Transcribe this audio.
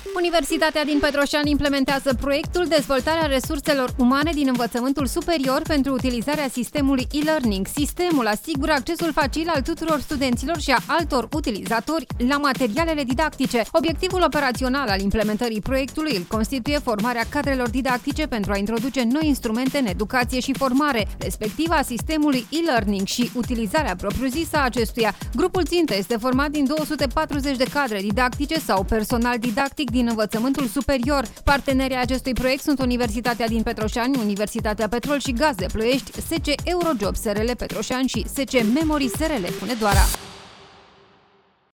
Universitatea din Petroșani implementează proiectul Dezvoltarea resurselor umane din învățământul superior pentru utilizarea sistemului e-learning. Sistemul asigură accesul facil al tuturor studenților și a altor utilizatori la materialele didactice. Obiectivul operațional al implementării proiectului îl constituie formarea cadrelor didactice pentru a introduce noi instrumente în educație și formare, respectiv a sistemului e-learning și utilizarea propriu-zisă a acestuia. Grupul țintă este format din 240 de cadre didactice sau personal didactic din învățământul superior. Partenerii acestui proiect sunt Universitatea din Petroșani, Universitatea Petrol și Gaz de Ploiești, SC Eurojob SRL Petroșani și SC Memory SRL Hunedoara.